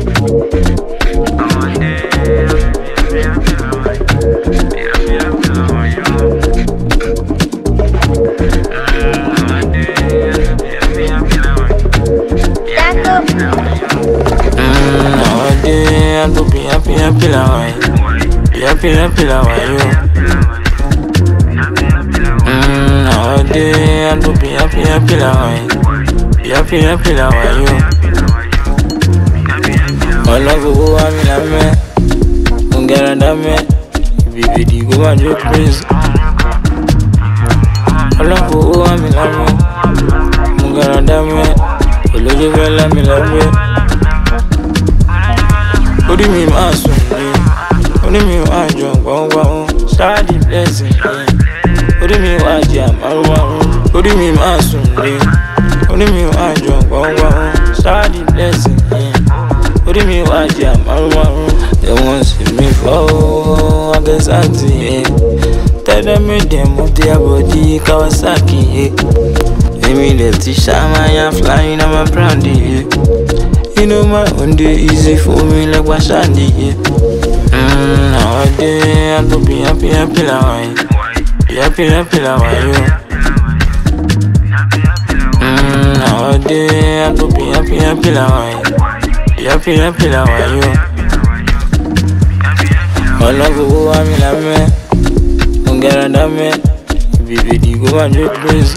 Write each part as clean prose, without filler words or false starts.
I'll be happy la wine. Happy la wine. Nowadays I'll be happy la wine. Happy la wine. All of who I'm in a man, don't get under me. Baby, go and do crazy. All of who I'm in a man, don't get under me. All of you let me love you. Only me my son, only me my jump, start the blessing. Only me my jam, only me my son, only me my jump, start the blessing. Only me my jam, they won't see me fall. I guess I see. Tell them with them of their body, Kawasaki. Let me let the shaman flying on my brandy. You know my own day easy for me like Washandi. Nowadays I'll be happy la wine. Happy la wine. Nowadays I'll be happy la wine. Happy la wine. All of who I'm in a man, don't get under me. Baby, go and do crazy.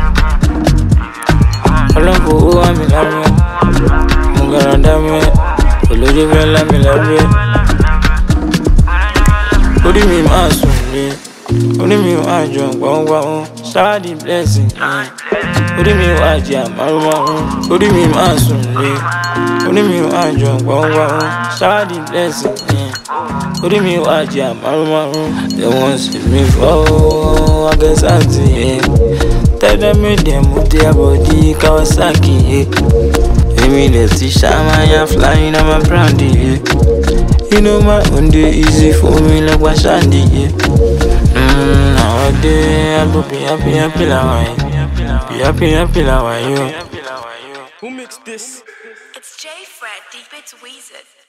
All of who I'm in a man, under me, follow you well, let me love you. Only me my son, only me my jump, start the blessing. Only me my jam, only me my son, only me my jump, start the blessing. Only me my jam, they won't see me fall. I guess I see. Tell them with them with their body, Kawasaki. Let me let the shaman flying on my brandy. You know my own day easy for me like Washandi. Nowadays I'll be happy la wine. Happy la wine. Who mixed this? It's J Fred, Deep It's Weezer.